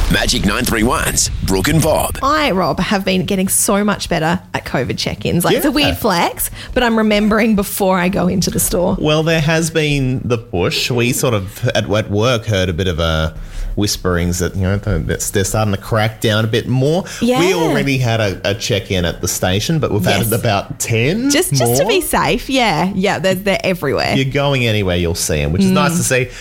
Magic 931's Brooke and Bob. I, Rob, have been getting so much better at COVID check-ins. It's a weird flex, but I'm remembering before I go into the store. Well, there has been the push. We sort of, at work, heard a bit of a whisperings that, they're starting to crack down a bit more. Yeah. We already had a check-in at the station, but we've added about 10 Just to be safe, yeah. Yeah, they're everywhere. You're going anywhere, you'll see them, which is nice to see.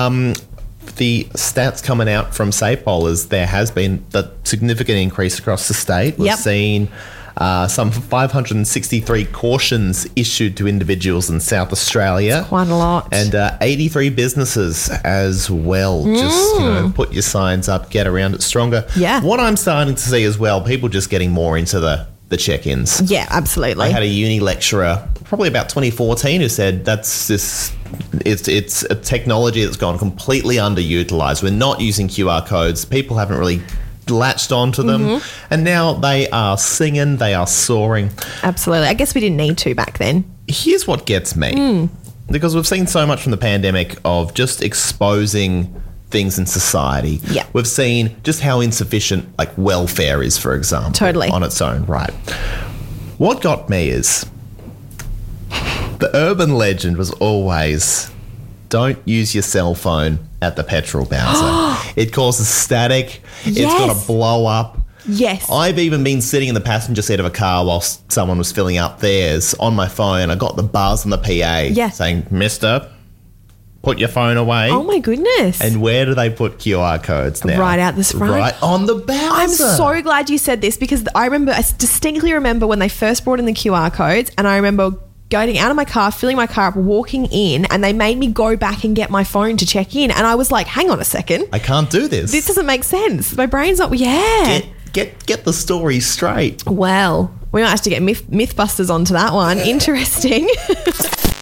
The stats coming out from SAPOL is there has been a significant increase across the state. We've seen some 563 cautions issued to individuals in South Australia. That's quite a lot. And 83 businesses as well. Just, put your signs up, get around it stronger. Yeah. What I'm starting to see as well, people just getting more into the check-ins. Yeah, absolutely. I had a uni lecturer probably about 2014 who said it's a technology that's gone completely underutilized. We're not using QR codes. People haven't really latched onto them. And now they are singing, they are soaring. Absolutely. I guess we didn't need to back then. Here's what gets me. Because we've seen so much from the pandemic of just exposing things in society. Yeah. We've seen just how insufficient welfare is, for example. Totally. On its own, right. What got me is the urban legend was always don't use your cell phone at the petrol bowser. It causes static. It's going to blow up. Yes. I've even been sitting in the passenger seat of a car whilst someone was filling up theirs on my phone. I got the buzz on the PA saying, "Mister, put your phone away." Oh, my goodness. And where do they put QR codes now? Right out this front. Right on the bowser. I'm so glad you said this because I distinctly remember when they first brought in the QR codes, and I remember going out of my car, filling my car up, walking in, and they made me go back and get my phone to check in. And I was like, hang on a second. I can't do this. This doesn't make sense. My brain's not, Get the story straight. Well, we might have to get Mythbusters onto that one. Interesting.